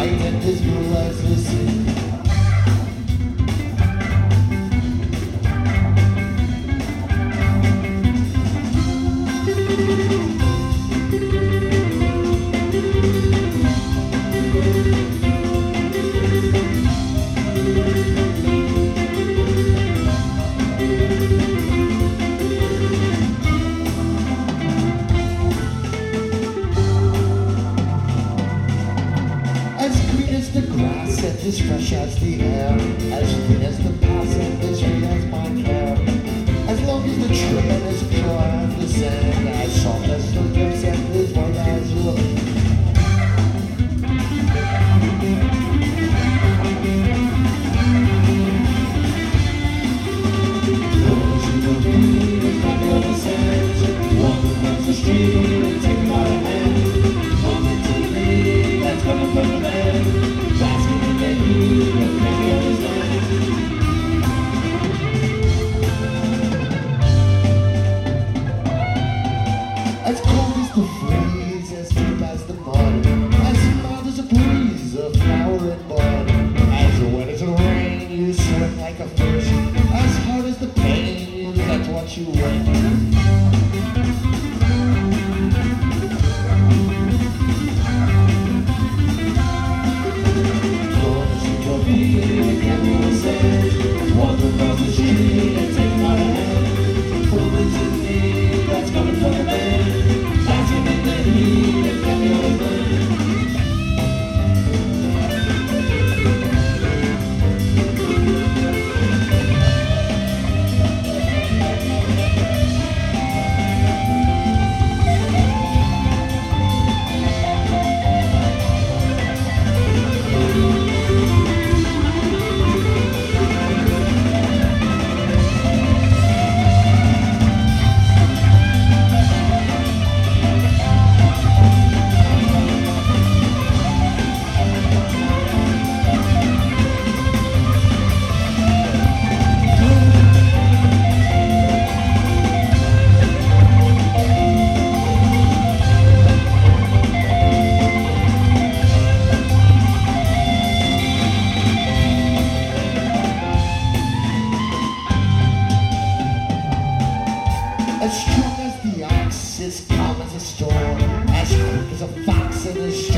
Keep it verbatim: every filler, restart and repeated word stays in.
night and as blue as the sea. The grass and as fresh as the air, as clean as the past and as free as my care. As long as the trail is pure as the sand, as soft as the lips and as white as your the street and take my hand. Hold me to the beat that's coming from the band. As cold as the freeze, as deep as the mud, as mild as a breeze, a flower in bud. As wet as the rain, you swim like a fish. As hard as the pain, you let what you win. As strong as the ox, as calm as a storm, as quick as a fox and as strong